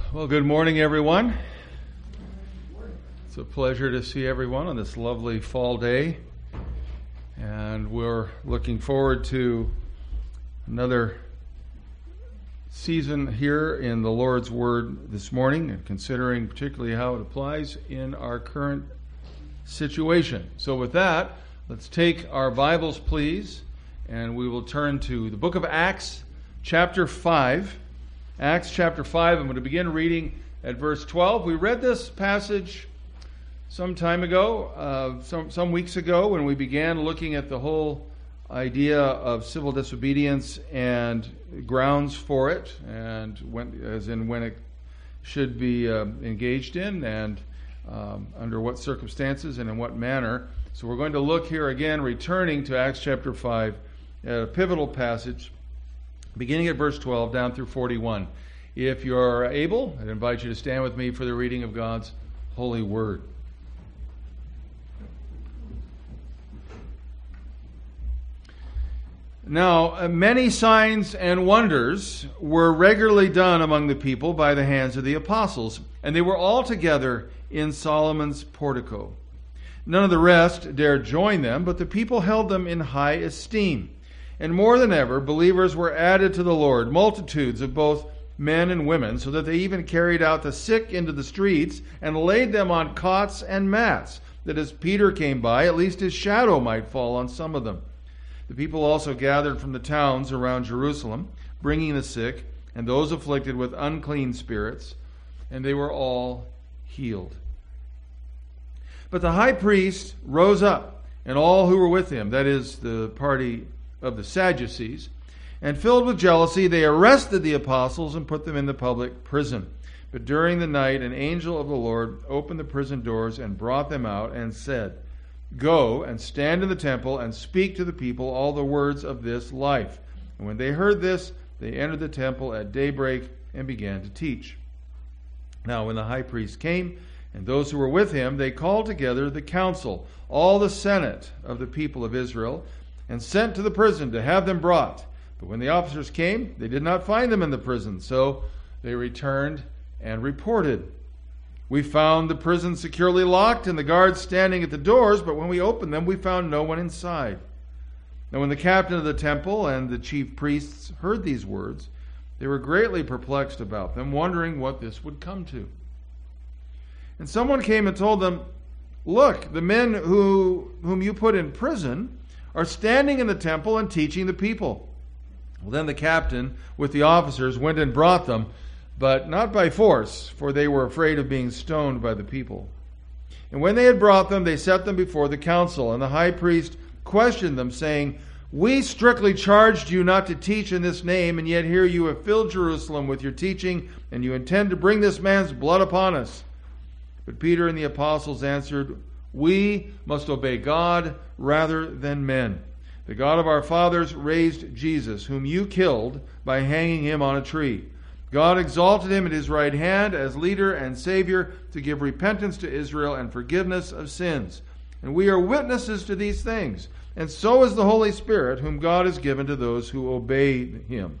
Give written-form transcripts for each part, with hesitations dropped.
Well, good morning, everyone. It's a pleasure to see everyone on this lovely fall day. And we're looking forward to another season here in the Lord's Word this morning, and considering particularly how it applies in our current situation. So with that, let's take our Bibles, please, and we will turn to the book of Acts, chapter 5. Acts chapter 5, I'm going to begin reading at verse 12. We read this passage some time ago, some weeks ago, when we began looking at the whole idea of civil disobedience and grounds for it, and when it should be engaged in, and under what circumstances and in what manner. So we're going to look here again, returning to Acts chapter 5, at a pivotal passage, beginning at verse 12 down through 41. If you're able, I'd invite you to stand with me for the reading of God's holy word. Now, many signs and wonders were regularly done among the people by the hands of the apostles, and they were all together in Solomon's portico. None of the rest dared join them, but the people held them in high esteem. And more than ever, believers were added to the Lord, multitudes of both men and women, so that they even carried out the sick into the streets and laid them on cots and mats, that as Peter came by, at least his shadow might fall on some of them. The people also gathered from the towns around Jerusalem, bringing the sick and those afflicted with unclean spirits, and they were all healed. But the high priest rose up, and all who were with him, that is, the party of the Sadducees, and filled with jealousy, they arrested the apostles and put them in the public prison. But during the night, an angel of the Lord opened the prison doors and brought them out and said, "Go and stand in the temple and speak to the people all the words of this life." And when they heard this, they entered the temple at daybreak and began to teach. Now when the high priest came, and those who were with him, they called together the council, all the senate of the people of Israel, and sent to the prison to have them brought. But when the officers came, they did not find them in the prison. So they returned and reported, "We found the prison securely locked and the guards standing at the doors, but when we opened them, we found no one inside." Now when the captain of the temple and the chief priests heard these words, they were greatly perplexed about them, wondering what this would come to. And someone came and told them, "Look, the men whom you put in prison are standing in the temple and teaching the people." Well, then the captain with the officers went and brought them, but not by force, for they were afraid of being stoned by the people. And when they had brought them, they set them before the council, and the high priest questioned them, saying, "We strictly charged you not to teach in this name, and yet here you have filled Jerusalem with your teaching, and you intend to bring this man's blood upon us." But Peter and the apostles answered, "We must obey God rather than men. The God of our fathers raised Jesus, whom you killed by hanging him on a tree. God exalted him at his right hand as leader and Savior to give repentance to Israel and forgiveness of sins. And we are witnesses to these things. And so is the Holy Spirit, whom God has given to those who obey him."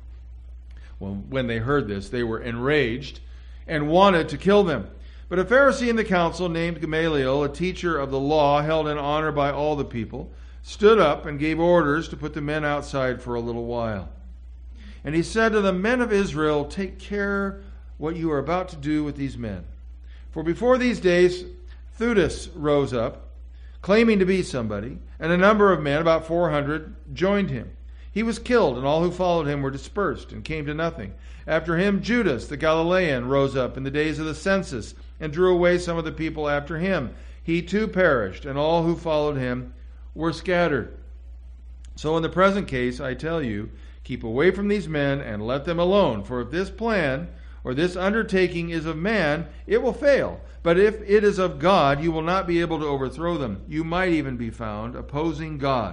Well, when they heard this, they were enraged and wanted to kill them. But a Pharisee in the council named Gamaliel, a teacher of the law held in honor by all the people, stood up and gave orders to put the men outside for a little while. And he said to the men of Israel, "Take care what you are about to do with these men. For before these days, Theudas rose up, claiming to be somebody, and a number of men, about 400, joined him. He was killed, and all who followed him were dispersed and came to nothing. After him, Judas the Galilean rose up in the days of the census and drew away some of the people after him. He too perished, and all who followed him were scattered. So in the present case, I tell you, keep away from these men and let them alone. For if this plan or this undertaking is of man, it will fail. But if it is of God, you will not be able to overthrow them. You might even be found opposing God."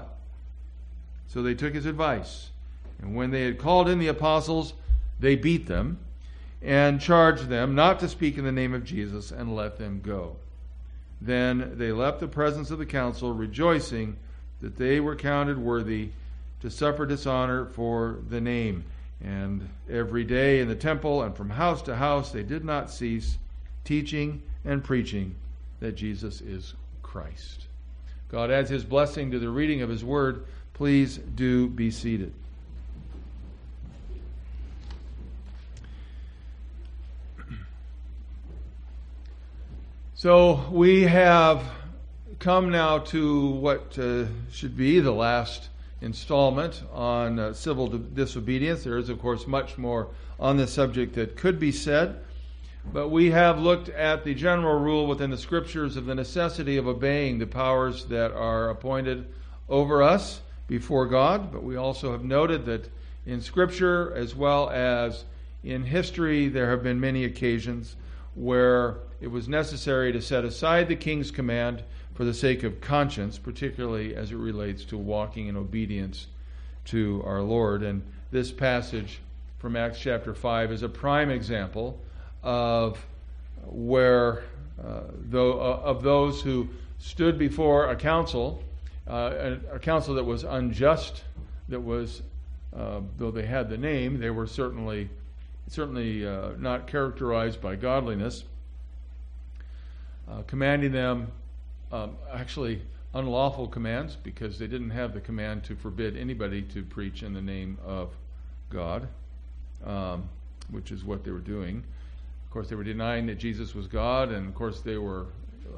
So they took his advice. And when they had called in the apostles, they beat them and charged them not to speak in the name of Jesus, and let them go. Then they left the presence of the council, rejoicing that they were counted worthy to suffer dishonor for the name. And every day in the temple and from house to house, they did not cease teaching and preaching that Jesus is Christ. God adds His blessing to the reading of His Word. Please do be seated. So we have come now to what should be the last installment on civil disobedience. There is, of course, much more on this subject that could be said, but we have looked at the general rule within the Scriptures of the necessity of obeying the powers that are appointed over us before God. But we also have noted that in Scripture as well as in history, there have been many occasions where it was necessary to set aside the king's command for the sake of conscience, particularly as it relates to walking in obedience to our Lord. And this passage from Acts chapter 5 is a prime example of where of those who stood before a council that was unjust, that was, though they had the name, they were certainly not characterized by godliness, commanding them, actually unlawful commands, because they didn't have the command to forbid anybody to preach in the name of God, which is what they were doing. Of course, they were denying that Jesus was God, and of course they were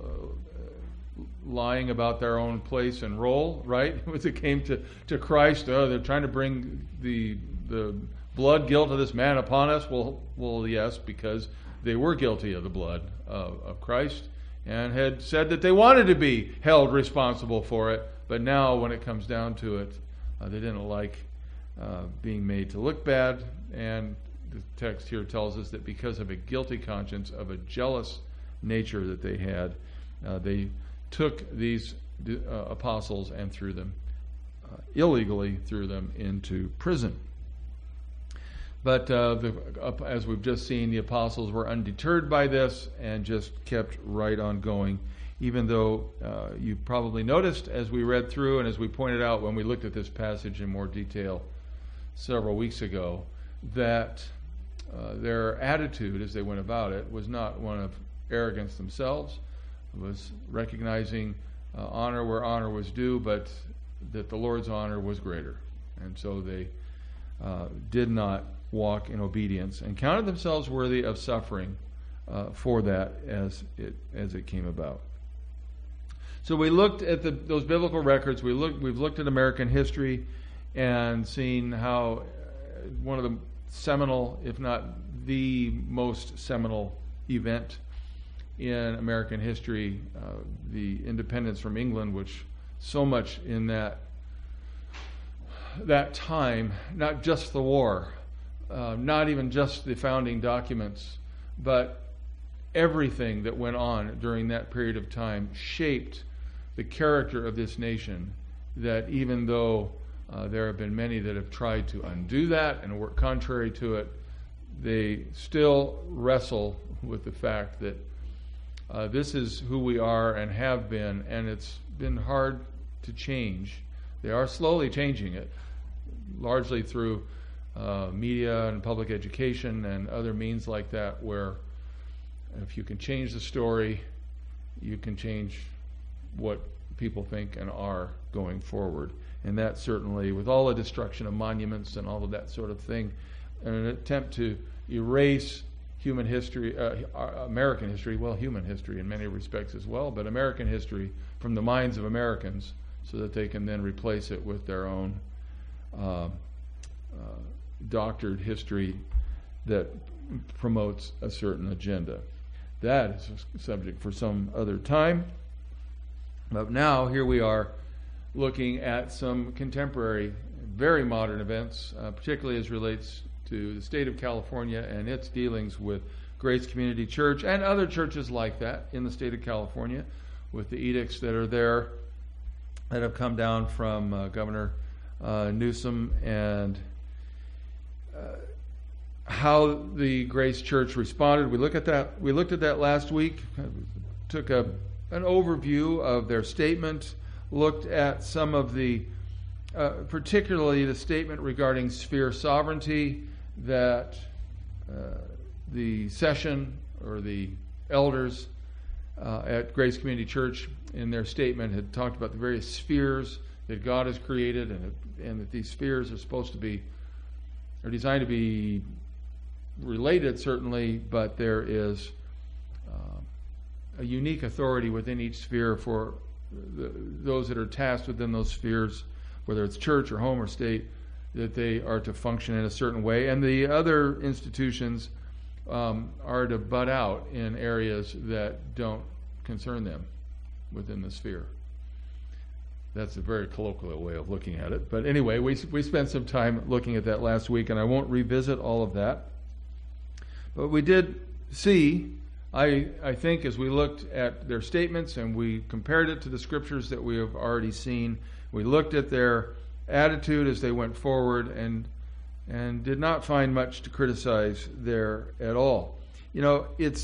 lying about their own place and role, right? When it came to Christ, they're trying to bring the blood guilt of this man upon us. Well, yes, because they were guilty of the blood of Christ and had said that they wanted to be held responsible for it. But now, when it comes down to it, they didn't like being made to look bad. And the text here tells us that because of a guilty conscience, of a jealous nature that they had, they took these apostles and threw them, illegally threw them into prison. But as we've just seen, the apostles were undeterred by this and just kept right on going, even though you probably noticed as we read through and as we pointed out when we looked at this passage in more detail several weeks ago, that their attitude as they went about it was not one of arrogance themselves. It was recognizing honor where honor was due, but that the Lord's honor was greater. And so they did not walk in obedience and counted themselves worthy of suffering for that as it came about. So we looked at those biblical records. We've looked at American history and seen how one of the seminal, if not the most seminal event in American history, the independence from England, which so much in that time, not just the war, not even just the founding documents, but everything that went on during that period of time shaped the character of this nation, that even though there have been many that have tried to undo that and work contrary to it, they still wrestle with the fact that this is who we are and have been, and it's been hard to change. They are slowly changing it, largely through media and public education and other means like that, where if you can change the story, you can change what people think and are going forward. And that certainly, with all the destruction of monuments and all of that sort of thing, in an attempt to erase human history, American history, well, human history in many respects as well, but American history from the minds of Americans, so that they can then replace it with their own doctored history that promotes a certain agenda. That is a subject for some other time. But now, here we are looking at some contemporary, very modern events, particularly as relates to the state of California and its dealings with Grace Community Church and other churches like that in the state of California, with the edicts that are there that have come down from Governor Newsom, and how the Grace Church responded. We looked at that last week. Took an overview of their statement. Looked at some of the, particularly the statement regarding sphere sovereignty that the session or the elders at Grace Community Church in their statement had talked about the various spheres that God has created, and that these spheres are designed to be related, certainly, but there is a unique authority within each sphere for those that are tasked within those spheres, whether it's church or home or state, that they are to function in a certain way. And the other institutions are to butt out in areas that don't concern them within the sphere. That's a very colloquial way of looking at it. But anyway, we spent some time looking at that last week, and I won't revisit all of that. But we did see, I think, as we looked at their statements and we compared it to the scriptures that we have already seen, we looked at their attitude as they went forward and did not find much to criticize there at all. You know,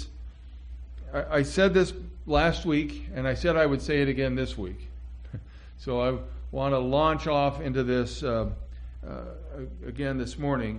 I said this last week, and I said I would say it again this week. So I want to launch off into this again this morning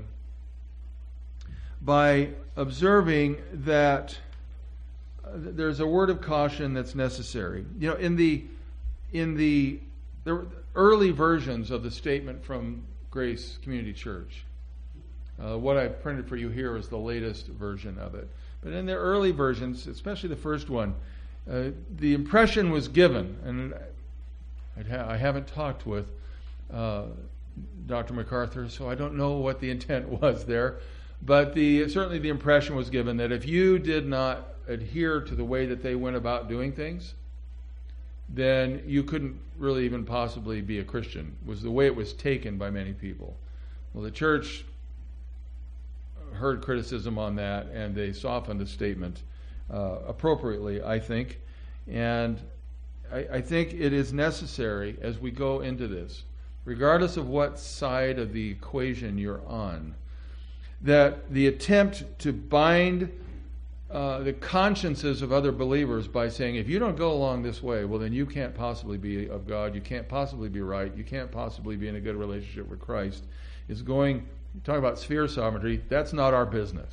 by observing that there's a word of caution that's necessary. You know, in the early versions of the statement from Grace Community Church, what I printed for you here is the latest version of it. But in the early versions, especially the first one, the impression was given, and I haven't talked with Dr. MacArthur, so I don't know what the intent was there. But certainly the impression was given that if you did not adhere to the way that they went about doing things, then you couldn't really even possibly be a Christian, was the way it was taken by many people. Well, the church heard criticism on that, and they softened the statement appropriately, I think. And I think it is necessary as we go into this, regardless of what side of the equation you're on, that the attempt to bind the consciences of other believers by saying, if you don't go along this way, well, then you can't possibly be of God, you can't possibly be right, you can't possibly be in a good relationship with Christ, is going, talk about sphere sovereignty, that's not our business.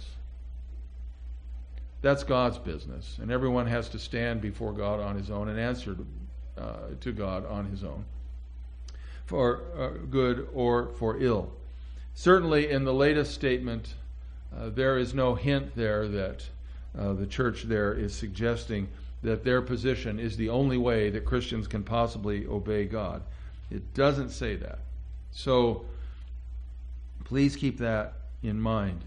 That's God's business, and everyone has to stand before God on his own and answer to God on his own, for good or for ill. Certainly in the latest statement, there is no hint there that the church there is suggesting that their position is the only way that Christians can possibly obey God. It doesn't say that. So please keep that in mind.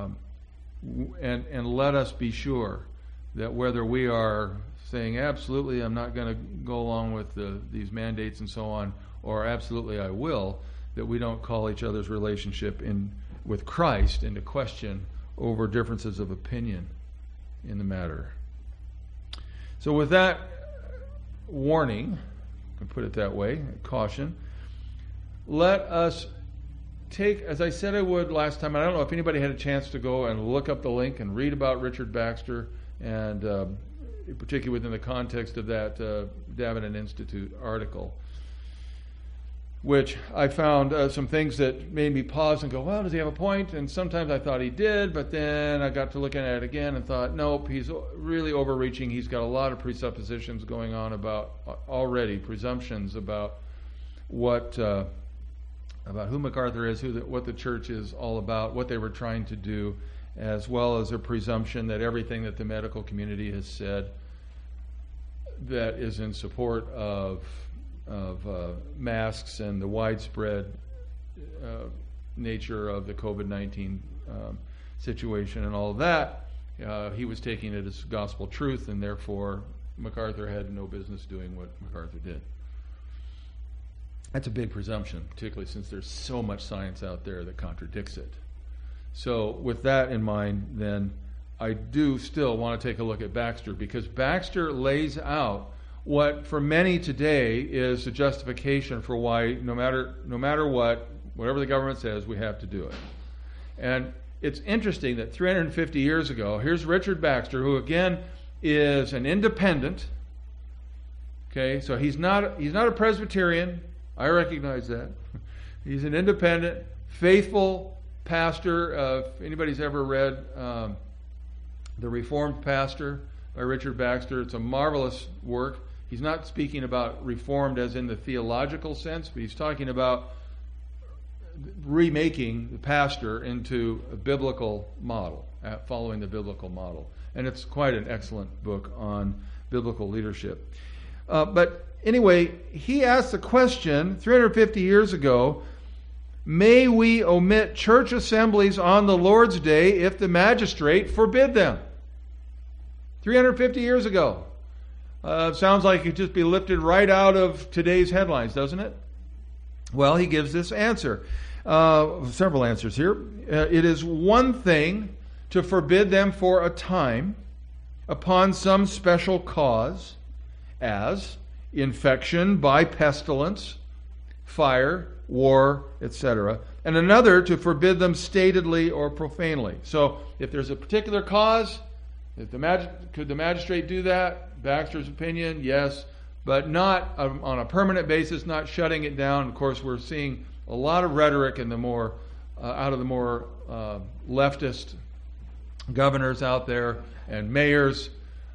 And let us be sure that whether we are saying, absolutely, I'm not going to go along with these mandates and so on, or absolutely I will, that we don't call each other's relationship with Christ into question over differences of opinion in the matter. So with that warning, I can put it that way, caution, let us take, as I said I would last time, I don't know if anybody had a chance to go and look up the link and read about Richard Baxter, and particularly within the context of that Davenant Institute article, which I found some things that made me pause and go, well, does he have a point? And sometimes I thought he did, but then I got to looking at it again and thought, nope, he's really overreaching. He's got a lot of presuppositions going on about already, presumptions about about who MacArthur is, what the church is all about, what they were trying to do, as well as a presumption that everything that the medical community has said that is in support of masks and the widespread nature of the COVID-19 situation and all of that, he was taking it as gospel truth, and therefore MacArthur had no business doing what MacArthur did. That's a big presumption, particularly since there's so much science out there that contradicts it. So with that in mind, then, I do still want to take a look at Baxter, because Baxter lays out what for many today is the justification for why no matter what, whatever the government says, we have to do it. And it's interesting that 350 years ago, here's Richard Baxter, who again is an independent. Okay, so he's not a Presbyterian. I recognize that. He's an independent, faithful pastor, if anybody's ever read The Reformed Pastor by Richard Baxter, it's a marvelous work. He's not speaking about reformed as in the theological sense, but he's talking about remaking the pastor into a biblical model, following the biblical model. And it's quite an excellent book on biblical leadership. But anyway, he asked the question 350 years ago, may we omit church assemblies on the Lord's Day if the magistrate forbid them? 350 years ago. Sounds like it could just be lifted right out of today's headlines, doesn't it? Well, he gives this answer. Several answers here. It is one thing to forbid them for a time upon some special cause, as infection by pestilence, fire, war, etc., and another to forbid them statedly or profanely. So if there's a particular cause, could the magistrate do that? Baxter's opinion, yes, but not on a permanent basis, not shutting it down. Of course, we're seeing a lot of rhetoric in the more out of the more leftist governors out there and mayors.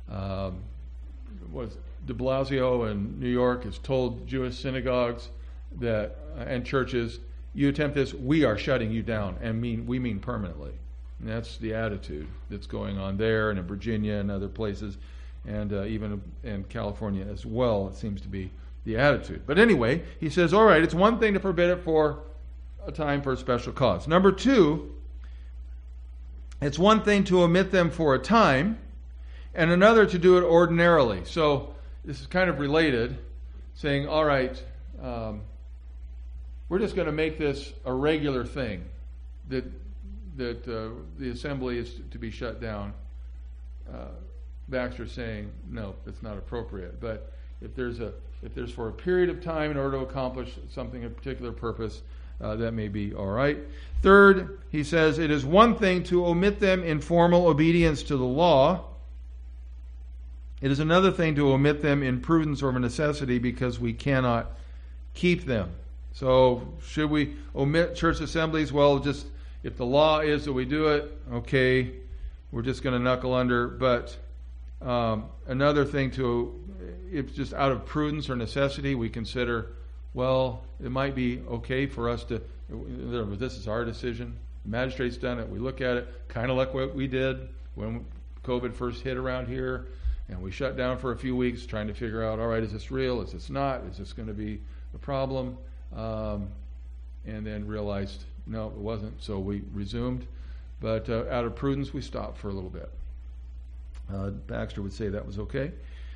De Blasio in New York has told Jewish synagogues that and churches, you attempt this, we are shutting you down, and we mean permanently. And that's the attitude that's going on there and in Virginia and other places, and even in California as well. It seems to be the attitude. But anyway, he says, all right, it's one thing to forbid it for a time for a special cause. Number two, it's one thing to omit them for a time, and another to do it ordinarily. So this is kind of related, saying, all right, we're just going to make this a regular thing, that the assembly is to be shut down. Baxter's saying, no, it's not appropriate. But if there's for a period of time in order to accomplish something, a particular purpose, that may be all right. Third, he says, it is one thing to omit them in formal obedience to the law. It is another thing to omit them in prudence or necessity because we cannot keep them. So should we omit church assemblies? Well, just if the law is that we do it, okay, we're just going to knuckle under. But another thing if just out of prudence or necessity, we consider, well, it might be okay for us to, this is our decision. The magistrate's done it. We look at it, kind of like what we did when COVID first hit around here. And we shut down for a few weeks trying to figure out, all right, is this real? Is this not? Is this going to be a problem? And then realized, no, it wasn't. So we resumed. But out of prudence, we stopped for a little bit. Baxter would say that was okay.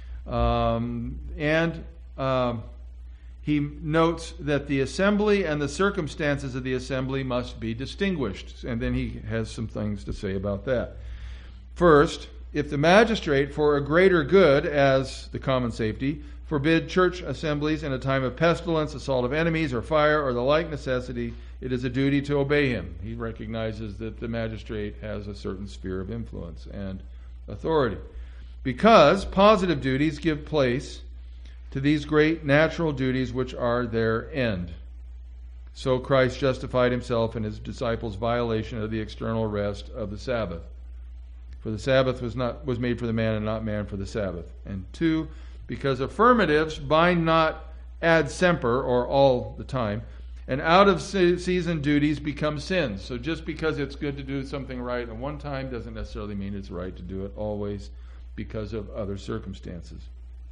He notes that the assembly and the circumstances of the assembly must be distinguished. And then he has some things to say about that. First, if the magistrate, for a greater good, as the common safety, forbid church assemblies in a time of pestilence, assault of enemies, or fire, or the like necessity, it is a duty to obey him. He recognizes that the magistrate has a certain sphere of influence and authority. Because positive duties give place to these great natural duties which are their end. So Christ justified himself in his disciples' violation of the external rest of the Sabbath. For the Sabbath was made for the man and not man for the Sabbath. And two, because affirmatives bind not ad semper, or all the time, and out of season duties become sins. So just because it's good to do something right at one time doesn't necessarily mean it's right to do it always because of other circumstances.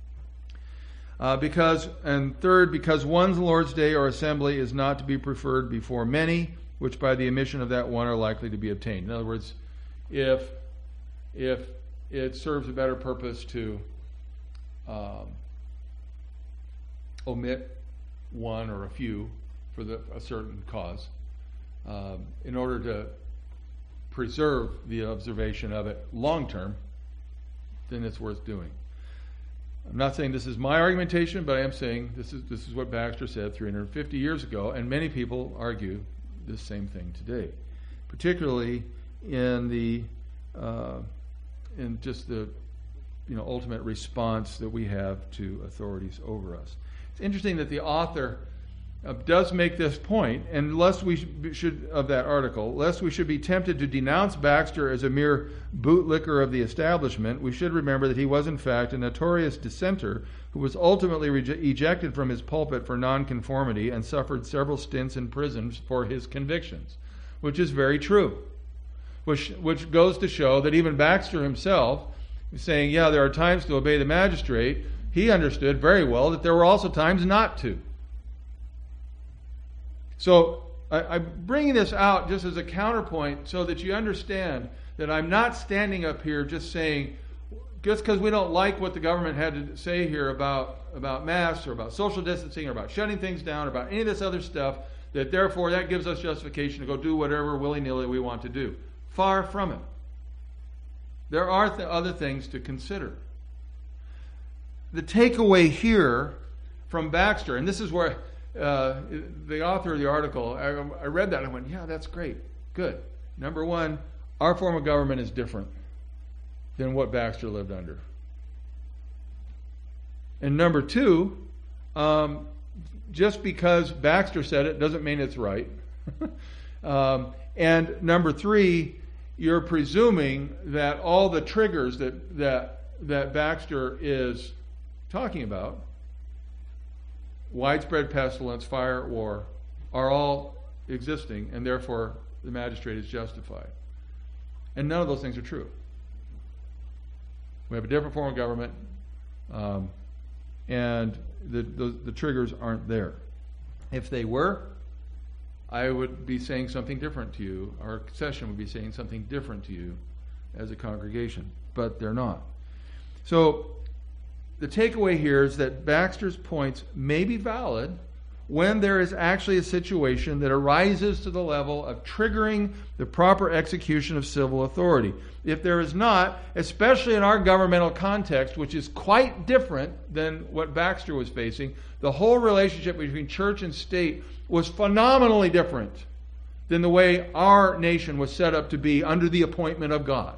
And third, because one's Lord's Day or assembly is not to be preferred before many, which by the omission of that one are likely to be obtained. In other words, if it serves a better purpose to omit one or a few for a certain cause, in order to preserve the observation of it long term, then it's worth doing. I'm not saying this is my argumentation, but I am saying this is what Baxter said 350 years ago, and many people argue this same thing today, particularly in the in just the ultimate response that we have to authorities over us. It's interesting that the author does make this point, and lest we should, of that article, lest we should be tempted to denounce Baxter as a mere bootlicker of the establishment, we should remember that he was in fact a notorious dissenter who was ultimately ejected from his pulpit for nonconformity and suffered several stints in prison for his convictions, which is very true. Which goes to show that even Baxter himself, saying, yeah, there are times to obey the magistrate, he understood very well that there were also times not to. So I'm bringing this out just as a counterpoint so that you understand that I'm not standing up here just saying, just because we don't like what the government had to say here about masks or about social distancing or about shutting things down or about any of this other stuff, that therefore that gives us justification to go do whatever willy-nilly we want to do. Far from it. There are other things to consider. The takeaway here from Baxter, and this is where the author of the article, I read that and I went, yeah, that's great. Good. Number one, our form of government is different than what Baxter lived under. And number two, just because Baxter said it doesn't mean it's right. And number three, you're presuming that all the triggers that Baxter is talking about, widespread pestilence, fire, war, are all existing, and therefore the magistrate is justified. And none of those things are true. We have a different form of government, and the triggers aren't there. If they were, I would be saying something different to you. Our session would be saying something different to you as a congregation, but they're not. So the takeaway here is that Baxter's points may be valid when there is actually a situation that arises to the level of triggering the proper execution of civil authority. If there is not, especially in our governmental context, which is quite different than what Baxter was facing, the whole relationship between church and state was phenomenally different than the way our nation was set up to be under the appointment of God.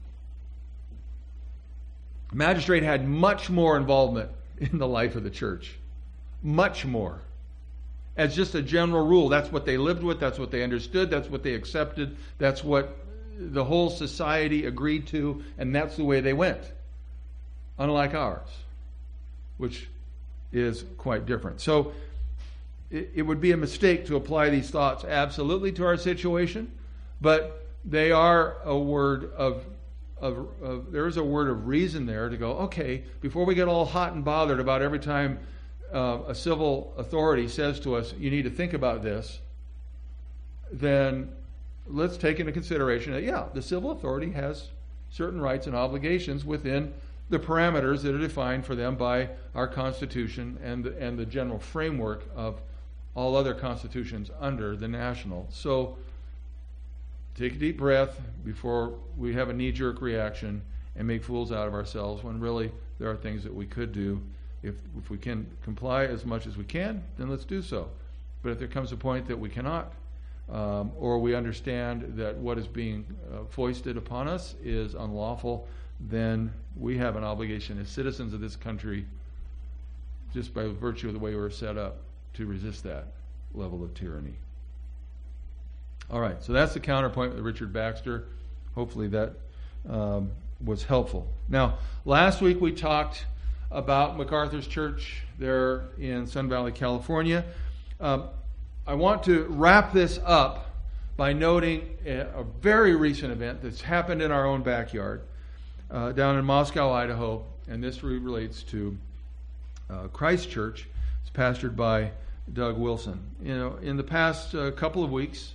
The magistrate had much more involvement in the life of the church. Much more. As just a general rule, that's what they lived with, that's what they understood, that's what they accepted, that's what the whole society agreed to, and that's the way they went. Unlike ours, which is quite different. So it would be a mistake to apply these thoughts absolutely to our situation, but they are a word of there is a word of reason there to go, okay, before we get all hot and bothered about every time a civil authority says to us, you need to think about this, then let's take into consideration that, yeah, the civil authority has certain rights and obligations within the parameters that are defined for them by our Constitution and the general framework of all other constitutions under the national. So take a deep breath before we have a knee-jerk reaction and make fools out of ourselves when really there are things that we could do. If we can comply as much as we can, then let's do so. But if there comes a point that we cannot, or we understand that what is being foisted upon us is unlawful, then we have an obligation as citizens of this country, just by virtue of the way we're set up, to resist that level of tyranny. All right, so that's the counterpoint with Richard Baxter. Hopefully that was helpful. Now, last week we talked about MacArthur's Church there in Sun Valley, California. I want to wrap this up by noting a very recent event that's happened in our own backyard down in Moscow, Idaho, and this relates to Christ Church. It's pastored by Doug Wilson. You know, in the past couple of weeks,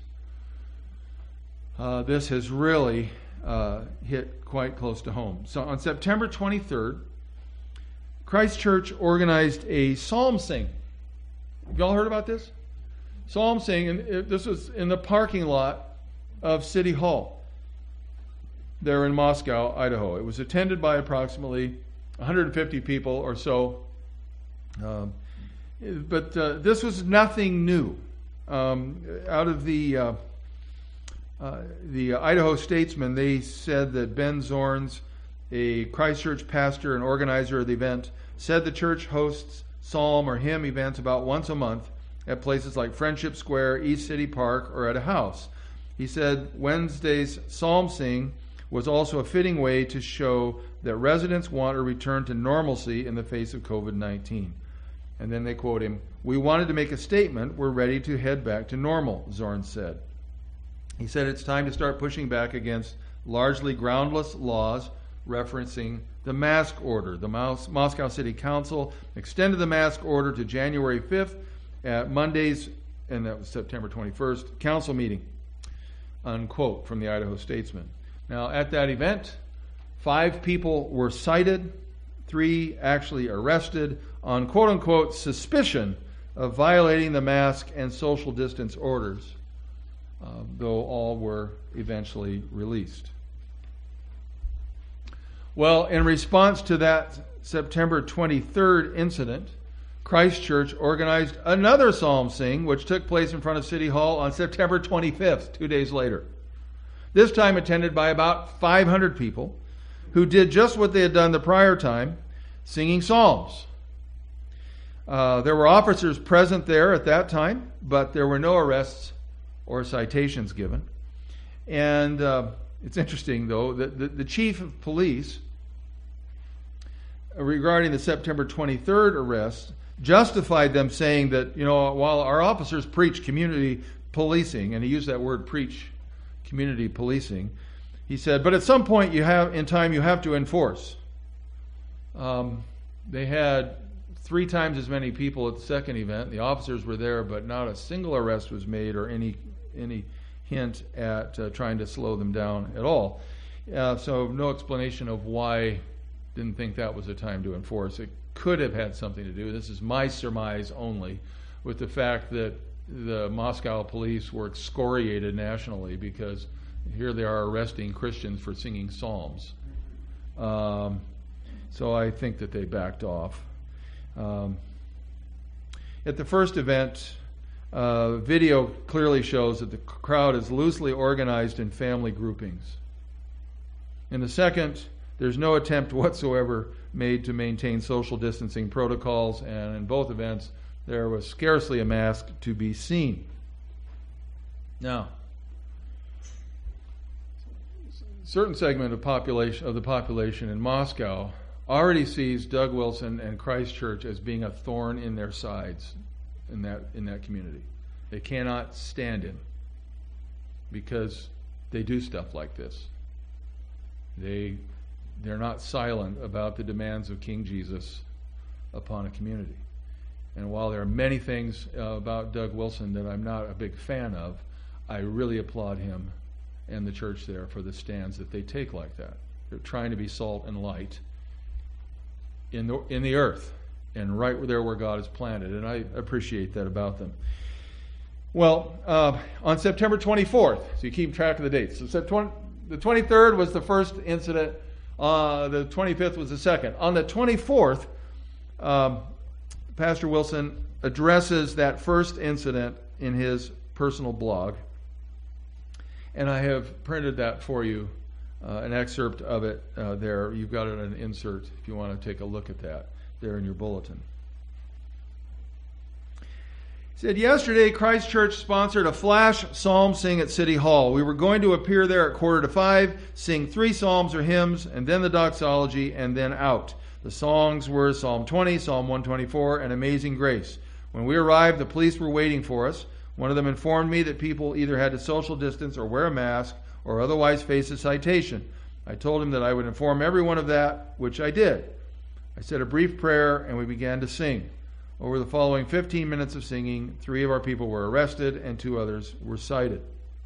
this has really hit quite close to home. So on September 23rd, Christ Church organized a psalm sing. Have y'all heard about this? Psalm sing, and this was in the parking lot of City Hall there in Moscow, Idaho. It was attended by approximately 150 people or so. But this was nothing new. Out of the Idaho Statesman, they said that Ben Zorns, a Christ Church pastor and organizer of the event, said the church hosts psalm or hymn events about once a month at places like Friendship Square, East City Park, or at a house. He said Wednesday's psalm sing was also a fitting way to show that residents want a return to normalcy in the face of COVID-19. And then they quote him, "We wanted to make a statement. We're ready to head back to normal," Zorn said. He said it's time to start pushing back against largely groundless laws referencing the mask order. The Moscow City Council extended the mask order to January 5th at Monday's, and that was September 21st, council meeting, unquote, from the Idaho Statesman. Now, at that event, 5 people were cited, 3 actually arrested on quote-unquote suspicion of violating the mask and social distance orders, though all were eventually released. Well, in response to that September 23rd incident, Christ Church organized another psalm sing, which took place in front of City Hall on September 25th, 2 days later. This time attended by about 500 people who did just what they had done the prior time, singing psalms. There were officers present there at that time, but there were no arrests or citations given. And it's interesting, though, that the chief of police, regarding the September 23rd arrest, justified them saying that, while our officers preach community policing, and he used that word, preach community policing, he said, but at some point you have to enforce. They had 3 times as many people at the second event. The officers were there, but not a single arrest was made or any hint at trying to slow them down at all. So no explanation of why didn't think that was a time to enforce. It could have had something to do, this is my surmise only, with the fact that the Moscow police were excoriated nationally because here they are arresting Christians for singing psalms. So I think that they backed off. At the first event, video clearly shows that the crowd is loosely organized in family groupings. In the second, there's no attempt whatsoever made to maintain social distancing protocols, and in both events, there was scarcely a mask to be seen. Now, a certain segment of the population in Moscow already sees Doug Wilson and Christ Church as being a thorn in their sides in that community. They cannot stand him because they do stuff like this. They're not silent about the demands of King Jesus upon a community. And while there are many things about Doug Wilson that I'm not a big fan of, I really applaud him and the church there for the stands that they take like that. They're trying to be salt and light in the earth and right there where God has planted. And I appreciate that about them. Well, on September 24th, so you keep track of the dates. So the 23rd was the first incident. The 25th was the second. On the 24th, Pastor Wilson addresses that first incident in his personal blog. And I have printed that for you, an excerpt of it there. You've got it in an insert if you want to take a look at that there in your bulletin. He said, yesterday, Christ Church sponsored a flash psalm sing at City Hall. We were going to appear there at 4:45, sing 3 psalms or hymns, and then the doxology, and then out. The songs were Psalm 20, Psalm 124, and Amazing Grace. When we arrived, the police were waiting for us. One of them informed me that people either had to social distance or wear a mask or otherwise face a citation. I told him that I would inform everyone of that, which I did. I said a brief prayer, and we began to sing. Over the following 15 minutes of singing, 3 of our people were arrested and 2 others were cited.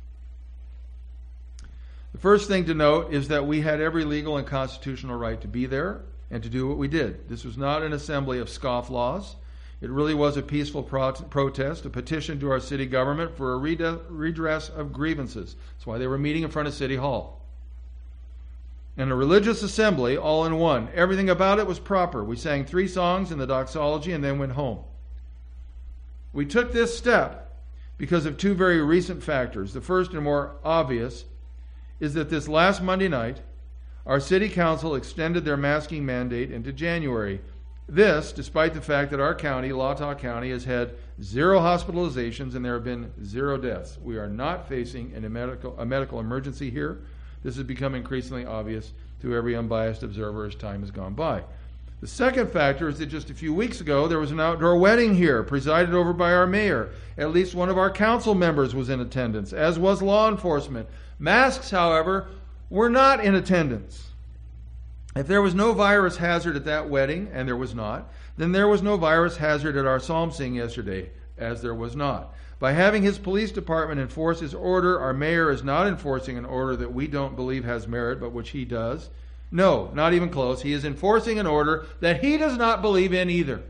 The first thing to note is that we had every legal and constitutional right to be there and to do what we did. This was not an assembly of scofflaws. It really was a peaceful protest, a petition to our city government for a redress of grievances. That's why they were meeting in front of City Hall. And a religious assembly, all in one. Everything about it was proper. We sang 3 songs in the doxology and then went home. We took this step because of 2 very recent factors. The first and more obvious is that this last Monday night, our city council extended their masking mandate into January. This, despite the fact that our county, Latah County, has had 0 hospitalizations and there have been 0 deaths. We are not facing a medical emergency here. This has become increasingly obvious to every unbiased observer as time has gone by. The second factor is that just a few weeks ago there was an outdoor wedding here presided over by our mayor. At least one of our council members was in attendance, as was law enforcement. Masks, however, were not in attendance. If there was no virus hazard at that wedding, and there was not, then there was no virus hazard at our psalm sing yesterday, as there was not. By having his police department enforce his order, our mayor is not enforcing an order that we don't believe has merit, but which he does. No, not even close. He is enforcing an order that he does not believe in either.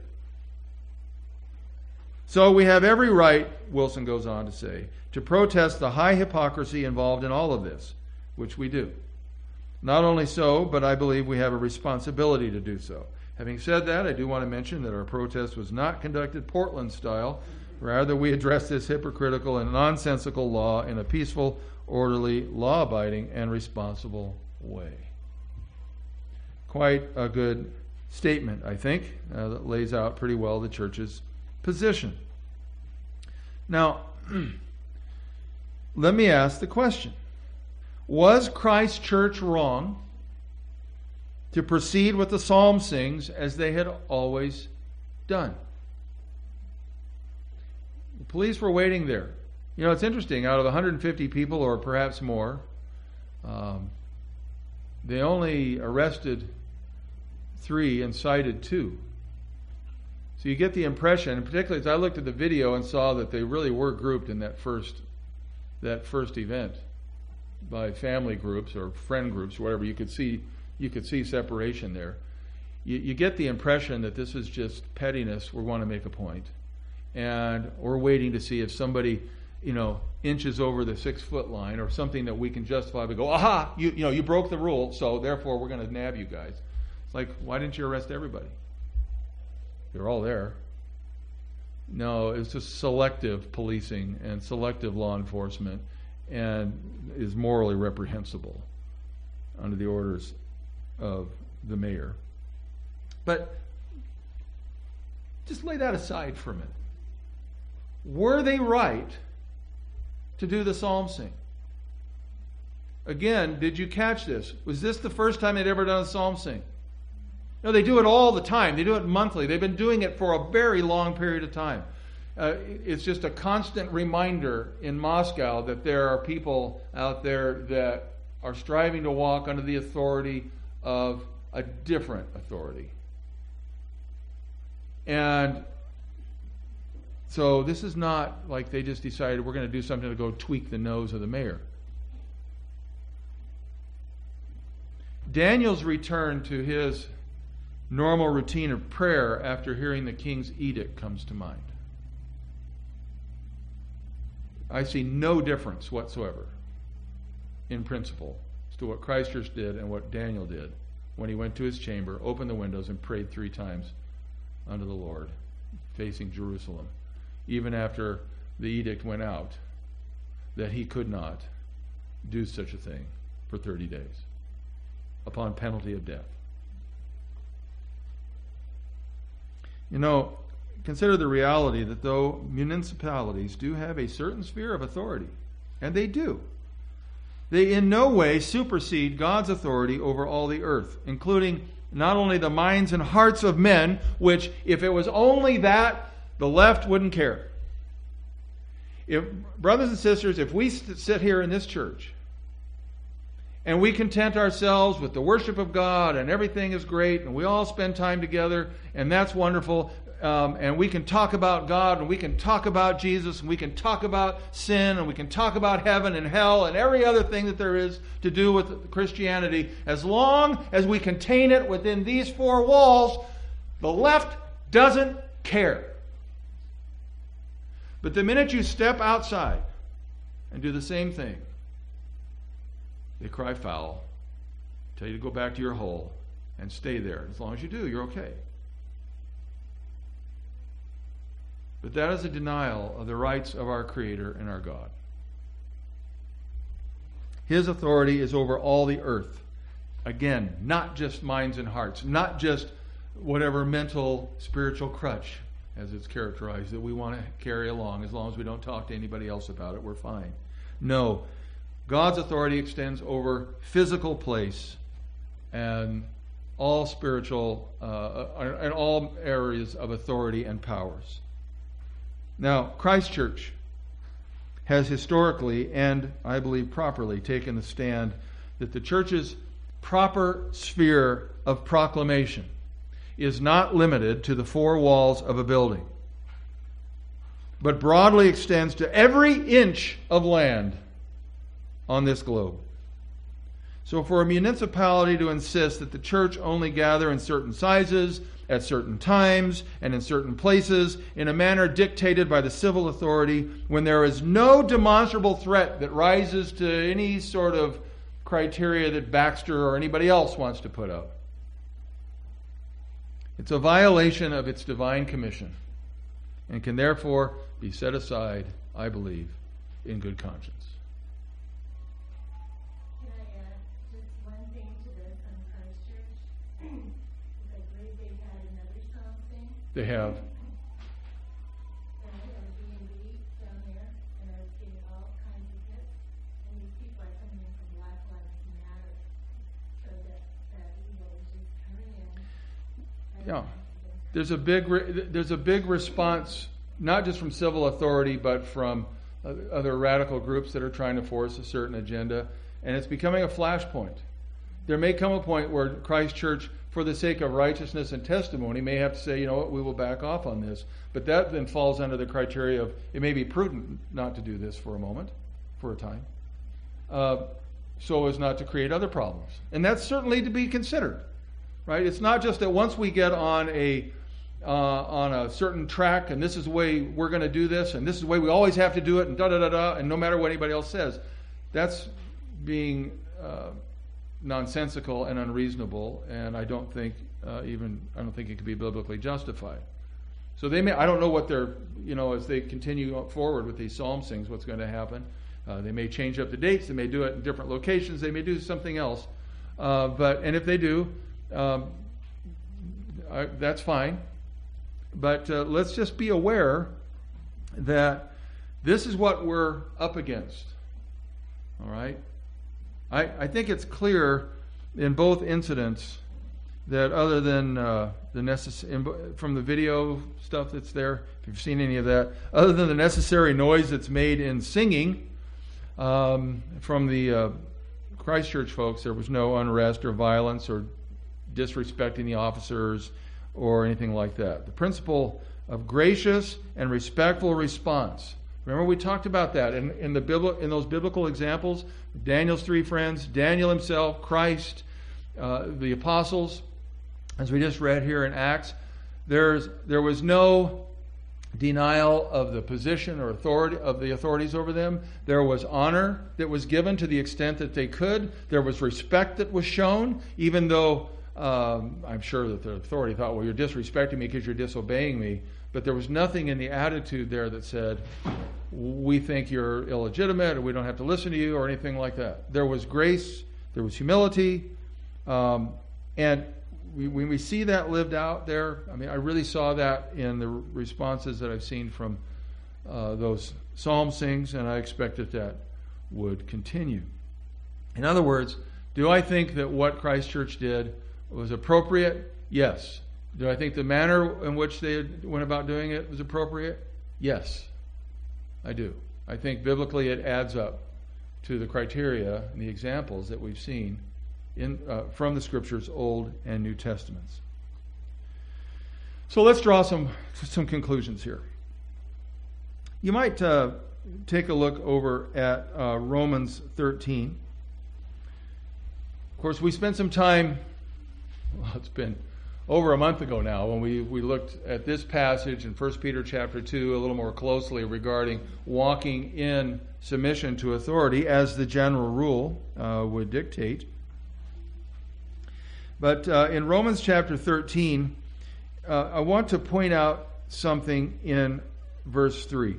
So we have every right, Wilson goes on to say, to protest the high hypocrisy involved in all of this, which we do. Not only so, but I believe we have a responsibility to do so. Having said that, I do want to mention that our protest was not conducted Portland style. Rather, we addressed this hypocritical and nonsensical law in a peaceful, orderly, law-abiding, and responsible way. Quite a good statement, I think, that lays out pretty well the church's position. Now, let me ask the question. Was Christ Church wrong to proceed with the psalm sings as they had always done? The police were waiting there. You know, it's interesting. Out of 150 people, or perhaps more, they only arrested 3 and cited 2. So you get the impression, and particularly as I looked at the video and saw that they really were grouped in that first event by family groups or friend groups, or whatever. You could see separation there. You get the impression that this is just pettiness. We want to make a point, and we're waiting to see if somebody, inches over the 6-foot line or something that we can justify. We go, aha, you broke the rule, so therefore we're going to nab you guys. It's like, why didn't you arrest everybody? They're all there. No, it's just selective policing and selective law enforcement, and is morally reprehensible under the orders of the mayor. But just lay that aside for a minute. Were they right to do the psalm sing? Again, did you catch this? Was this the first time they'd ever done a psalm sing? No, they do it all the time. They do it monthly. They've been doing it for a very long period of time. It's just a constant reminder in Moscow that there are people out there that are striving to walk under the authority of a different authority. And so this is not like they just decided we're going to do something to go tweak the nose of the mayor. Daniel's return to his normal routine of prayer after hearing the king's edict comes to mind. I see no difference whatsoever in principle as to what Christ Church did and what Daniel did when he went to his chamber, opened the windows, and prayed 3 times unto the Lord, facing Jerusalem, even after the edict went out that he could not do such a thing for 30 days upon penalty of death. Consider the reality that though municipalities do have a certain sphere of authority, and they do, they in no way supersede God's authority over all the earth, including not only the minds and hearts of men, which if it was only that, the left wouldn't care. If, brothers and sisters, if we sit here in this church and we content ourselves with the worship of God and everything is great and we all spend time together and that's wonderful, and we can talk about God and we can talk about Jesus and we can talk about sin and we can talk about heaven and hell and every other thing that there is to do with Christianity, as long as we contain it within these 4 walls, the left doesn't care. But the minute you step outside and do the same thing, they cry foul, tell you to go back to your hole and stay there. As long as you do, you're okay. But that is a denial of the rights of our Creator and our God. His authority is over all the earth. Again, not just minds and hearts, not just whatever mental, spiritual crutch, as it's characterized, that we want to carry along. As long as we don't talk to anybody else about it, we're fine. No. God's authority extends over physical place and all spiritual and all areas of authority and powers. Now, Christ Church has historically, and I believe properly, taken the stand that the church's proper sphere of proclamation is not limited to the four walls of a building, but broadly extends to every inch of land on this globe. So for a municipality to insist that the church only gather in certain sizes, at certain times, and in certain places, in a manner dictated by the civil authority, when there is no demonstrable threat that rises to any sort of criteria that Baxter or anybody else wants to put up, it's a violation of its divine commission and can therefore be set aside, I believe, in good conscience. They have. And I have a B&B down there, and I was getting all kinds of hits. And these people are coming in from Black Lives Matter, so that evil is just coming in. Yeah, there's a big response, not just from civil authority, but from other radical groups that are trying to force a certain agenda, and it's becoming a flashpoint. There may come a point where Christ Church, for the sake of righteousness and testimony, may have to say, you know what, we will back off on this. But that then falls under the criteria of it may be prudent not to do this for a moment, for a time, so as not to create other problems. And that's certainly to be considered, right? It's not just that once we get on a certain track and this is the way we're going to do this and this is the way we always have to do it and da-da-da-da, and no matter what anybody else says. That's being nonsensical and unreasonable, and I don't think it could be biblically justified. So they may, I don't know what they're, as they continue forward with these psalm sings, what's going to happen. They may change up the dates, they may do it in different locations, they may do something else. And if they do, that's fine. But let's just be aware that this is what we're up against. All right? I think it's clear in both incidents that other than from the video stuff that's there, if you've seen any of that, other than the necessary noise that's made in singing from the Christ Church folks, there was no unrest or violence or disrespecting the officers or anything like that. The principle of gracious and respectful response. Remember we talked about that in those biblical examples. Daniel's three friends, Daniel himself, Christ, the apostles, as we just read here in Acts. There was no denial of the position or authority of the authorities over them. There was honor that was given to the extent that they could. There was respect that was shown, even though I'm sure that the authority thought, well, you're disrespecting me because you're disobeying me. But there was nothing in the attitude there that said, we think you're illegitimate or we don't have to listen to you or anything like that. There was grace, there was humility, and when we see that lived out there, I really saw that in the responses that I've seen from those psalm sings, and I expect that would continue. In other words, do I think that what Christ Church did was appropriate? Yes. Do I think the manner in which they went about doing it was appropriate? Yes, I do. I think biblically it adds up to the criteria and the examples that we've seen from the Scriptures, Old and New Testaments. So let's draw some conclusions here. You might take a look over at Romans 13. Of course, we spent some time, it's been over a month ago now, when we looked at this passage in 1 Peter chapter 2 a little more closely regarding walking in submission to authority as the general rule would dictate. But in Romans chapter 13, I want to point out something in verse 3.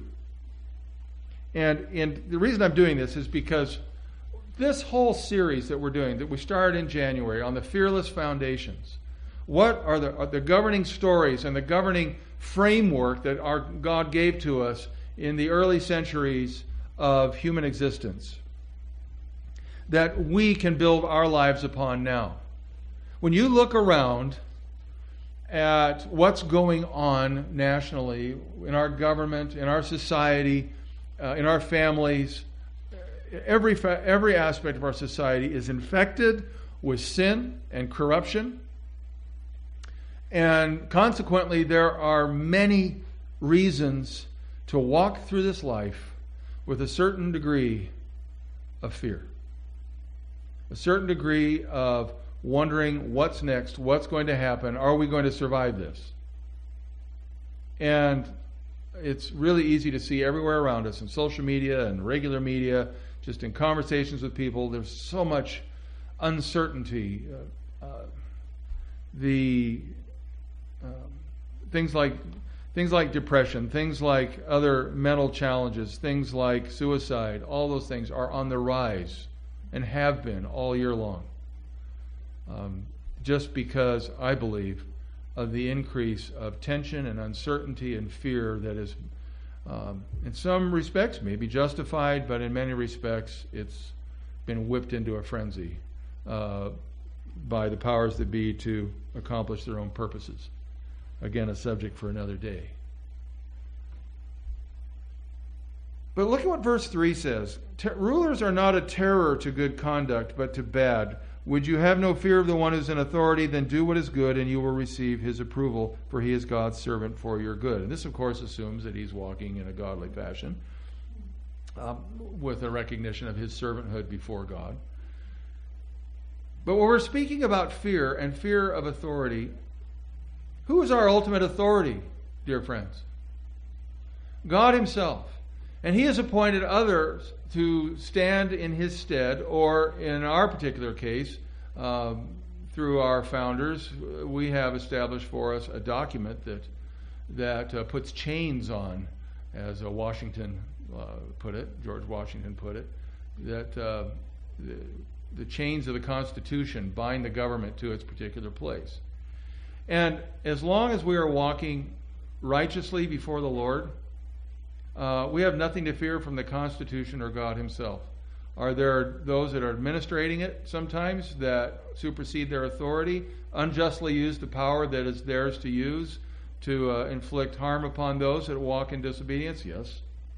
And the reason I'm doing this is because this whole series that we're doing, that we started in January on the fearless foundations, What are the governing stories and the governing framework that our God gave to us in the early centuries of human existence that we can build our lives upon now? When you look around at what's going on nationally, in our government, in our society, in our families, every aspect of our society is infected with sin and corruption. And consequently, there are many reasons to walk through this life with a certain degree of fear, a certain degree of wondering what's next, what's going to happen, are we going to survive this? And it's really easy to see everywhere around us in social media and regular media, just in conversations with people, there's so much uncertainty. Things like depression, things like other mental challenges, things like suicide, all those things are on the rise and have been all year long. Just because I believe of the increase of tension and uncertainty and fear that is, in some respects, may be justified, but in many respects, it's been whipped into a frenzy by the powers that be to accomplish their own purposes. Again, a subject for another day. But look at what verse 3 says. Rulers are not a terror to good conduct, but to bad. Would you have no fear of the one who's in authority? Then do what is good, and you will receive his approval, for he is God's servant for your good. And this, of course, assumes that he's walking in a godly fashion, with a recognition of his servanthood before God. But when we're speaking about fear and fear of authority, who is our ultimate authority, dear friends? God himself. And he has appointed others to stand in his stead, or in our particular case, through our founders, we have established for us a document that puts chains on, as George Washington put it, that the chains of the Constitution bind the government to its particular place. And as long as we are walking righteously before the Lord, we have nothing to fear from the Constitution or God himself. Are there those that are administrating it sometimes that supersede their authority, unjustly use the power that is theirs to use to inflict harm upon those that walk in disobedience? Yes.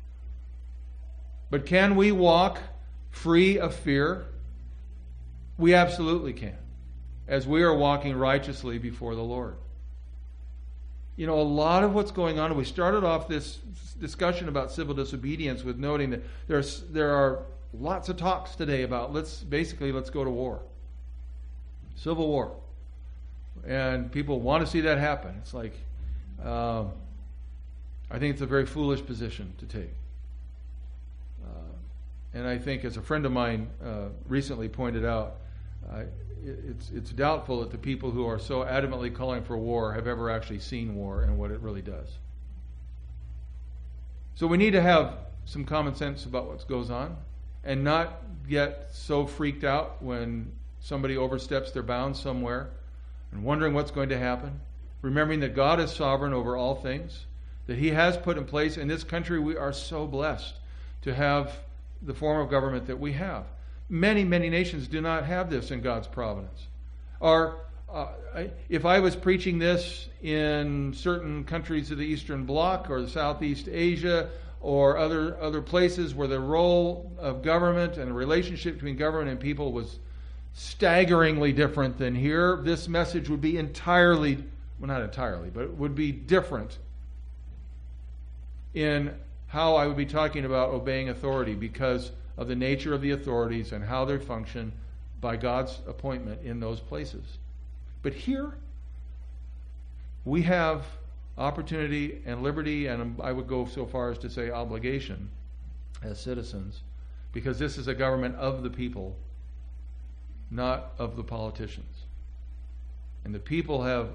But can we walk free of fear? We absolutely can, as we are walking righteously before the Lord. You know, a lot of what's going on, we started off this discussion about civil disobedience with noting that there are lots of talks today about let's go to war. Civil war. And people want to see that happen. It's like, I think it's a very foolish position to take. And I think, as a friend of mine recently pointed out, it's doubtful that the people who are so adamantly calling for war have ever actually seen war and what it really does. So we need to have some common sense about what goes on and not get so freaked out when somebody oversteps their bounds somewhere and wondering what's going to happen. Remembering that God is sovereign over all things, that he has put in place. In this country, we are so blessed to have the form of government that we have. Many, many nations do not have this in God's providence. If I was preaching this in certain countries of the Eastern Bloc or Southeast Asia or other places where the role of government and the relationship between government and people was staggeringly different than here, this message would be not entirely, but it would be different in how I would be talking about obeying authority because of the nature of the authorities and how they function by God's appointment in those places. But here, we have opportunity and liberty, and I would go so far as to say obligation as citizens, because this is a government of the people, not of the politicians. And the people have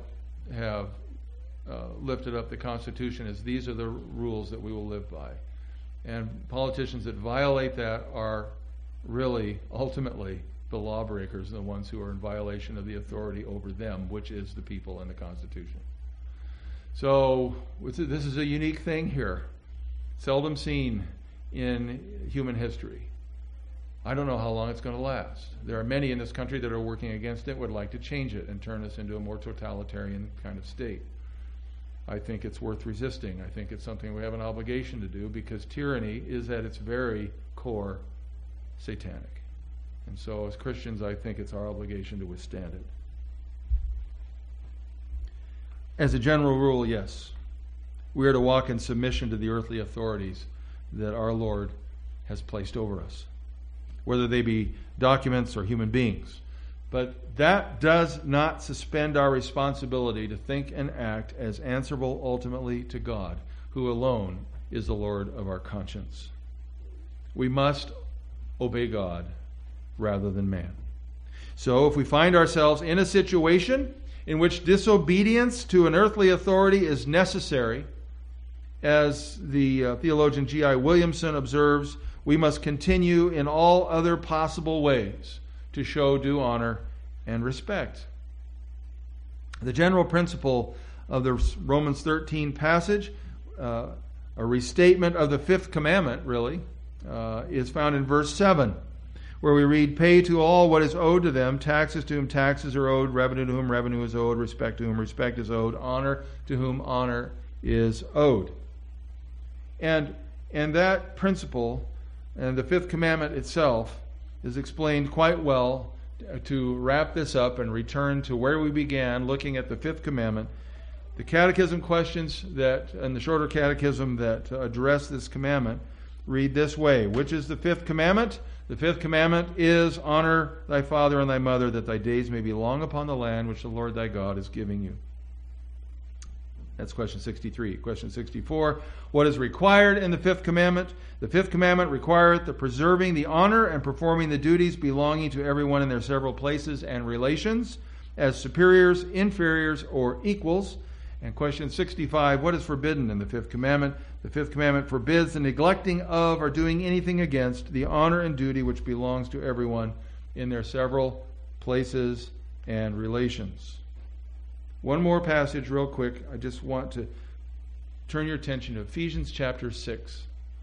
lifted up the Constitution as these are the rules that we will live by. And politicians that violate that are really, ultimately, The lawbreakers are the ones who are in violation of the authority over them, which is the people and the Constitution. So this is a unique thing here, seldom seen in human history. I don't know how long it's going to last. There are many in this country that are working against it, would like to change it and turn us into a more totalitarian kind of state. I think it's worth resisting. I think it's something we have an obligation to do, because tyranny is at its very core satanic. And so as Christians, I think it's our obligation to withstand it. As a general rule, yes, we are to walk in submission to the earthly authorities that our Lord has placed over us, whether they be documents or human beings. But that does not suspend our responsibility to think and act as answerable ultimately to God, who alone is the Lord of our conscience. We must obey God rather than man. So if we find ourselves in a situation in which disobedience to an earthly authority is necessary, as the theologian G.I. Williamson observes, we must continue in all other possible ways to show due honor and respect. The general principle of the Romans 13 passage, a restatement of the fifth commandment, really, is found in verse 7, where we read, "Pay to all what is owed to them, taxes to whom taxes are owed, revenue to whom revenue is owed, respect to whom respect is owed, honor to whom honor is owed." And that principle, and the fifth commandment itself, is explained quite well. To wrap this up and return to where we began, looking at the fifth commandment, the catechism questions that, and the shorter catechism that address this commandment, read this way: which is the fifth commandment? The fifth commandment is, honor thy father and thy mother, that thy days may be long upon the land which the Lord thy God is giving you. That's question 63. Question 64, what is required in the fifth commandment? The fifth commandment requireth the preserving the honor and performing the duties belonging to everyone in their several places and relations, as superiors, inferiors, or equals. And question 65, what is forbidden in the fifth commandment? The fifth commandment forbids the neglecting of or doing anything against the honor and duty which belongs to everyone in their several places and relations. One more passage real quick. I just want to turn your attention to Ephesians chapter 6,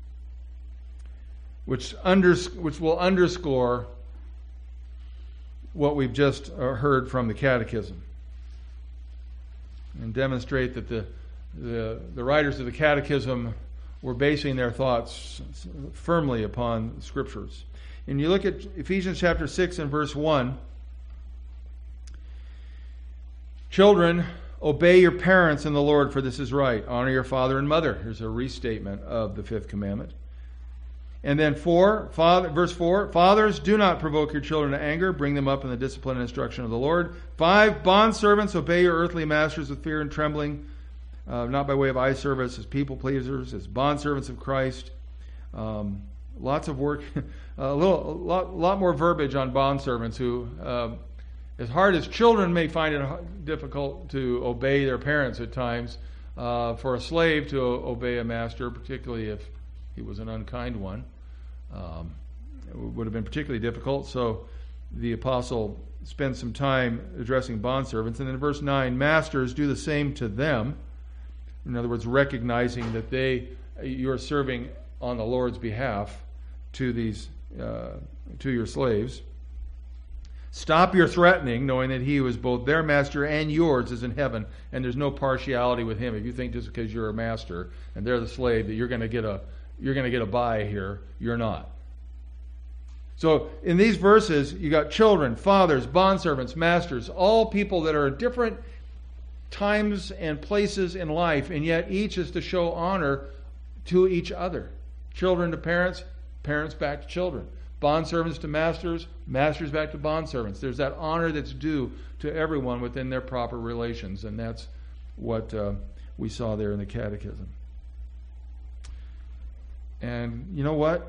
which will underscore what we've just heard from the catechism, and demonstrate that the writers of the catechism were basing their thoughts firmly upon scriptures. And you look at Ephesians chapter 6 and verse 1. Children, obey your parents in the Lord, for this is right. Honor your father and mother. Here's a restatement of the fifth commandment. And then verse 4, fathers, do not provoke your children to anger. Bring them up in the discipline and instruction of the Lord. 5, bondservants, obey your earthly masters with fear and trembling, not by way of eye service, as people pleasers, as bondservants of Christ. Lots of work, a lot more verbiage on bondservants who, as hard as children may find it difficult to obey their parents at times, for a slave to obey a master, particularly if he was an unkind one, it would have been particularly difficult. So the apostle spends some time addressing bondservants. And then in verse 9, masters, do the same to them. In other words, recognizing that you're serving on the Lord's behalf to your slaves. Stop your threatening, knowing that he who is both their master and yours is in heaven, and there's no partiality with him. If you think just because you're a master and they're the slave that you're going to get a bye here, you're not. So in these verses, you got children, fathers, bondservants, masters, all people that are at different times and places in life, and yet each is to show honor to each other. Children to parents, parents back to children. Bondservants to masters, masters back to bondservants. There's that honor that's due to everyone within their proper relations, and that's what we saw there in the catechism. And you know what?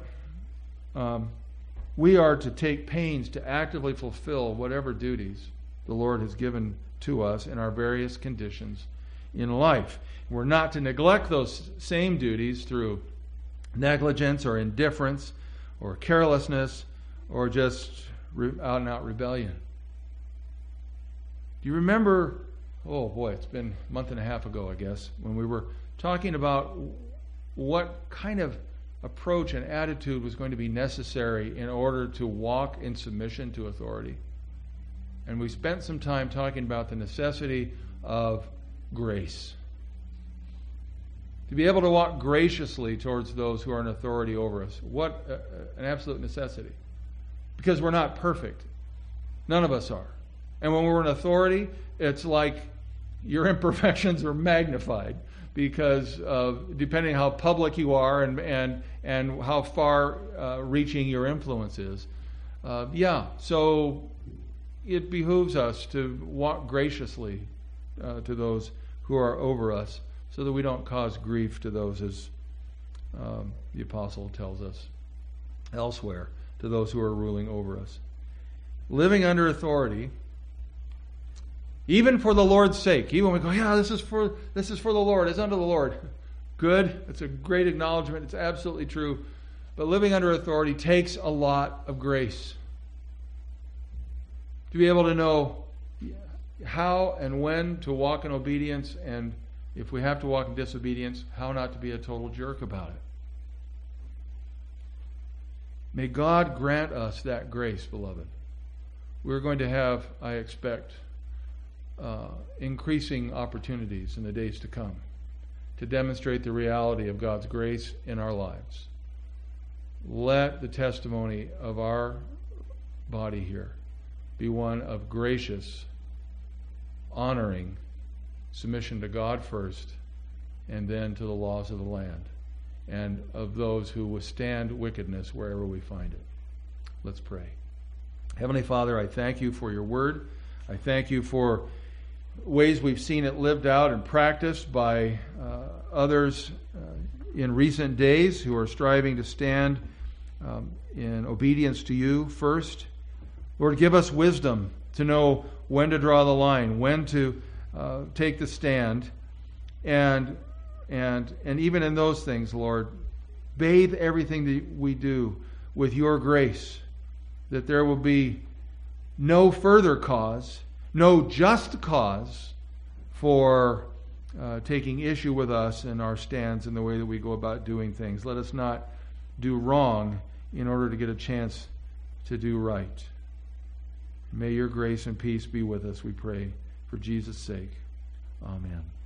We are to take pains to actively fulfill whatever duties the Lord has given to us in our various conditions in life. We're not to neglect those same duties through negligence or indifference or carelessness or just out rebellion. Do you remember, oh boy, it's been a month and a half ago, I guess, when we were talking about what kind of approach and attitude was going to be necessary in order to walk in submission to authority. And we spent some time talking about the necessity of grace. To be able to walk graciously towards those who are in authority over us. What an absolute necessity. Because we're not perfect. None of us are. And when we're in authority, it's like your imperfections are magnified. Because depending on how public you are and how far reaching your influence is. So it behooves us to walk graciously to those who are over us, so that we don't cause grief to those, as the apostle tells us elsewhere, to those who are ruling over us. Living under authority, even for the Lord's sake, even when we go, this is for the Lord, it's unto the Lord. Good, it's a great acknowledgement, it's absolutely true. But living under authority takes a lot of grace. To be able to know how and when to walk in obedience, and if we have to walk in disobedience, how not to be a total jerk about it. May God grant us that grace, beloved. We're going to have, I expect, increasing opportunities in the days to come to demonstrate the reality of God's grace in our lives. Let the testimony of our body here be one of gracious, honoring submission to God first, and then to the laws of the land, and of those who withstand wickedness wherever we find it. Let's pray. Heavenly Father, I thank you for your word. I thank you for ways we've seen it lived out and practiced by others in recent days who are striving to stand in obedience to you first. Lord, give us wisdom to know when to draw the line, when to take the stand, and even in those things, Lord, bathe everything that we do with your grace, that there will be no further cause, no just cause for taking issue with us and our stands in the way that we go about doing things. Let us not do wrong in order to get a chance to do right. May your grace and peace be with us, we pray, for Jesus' sake. Amen.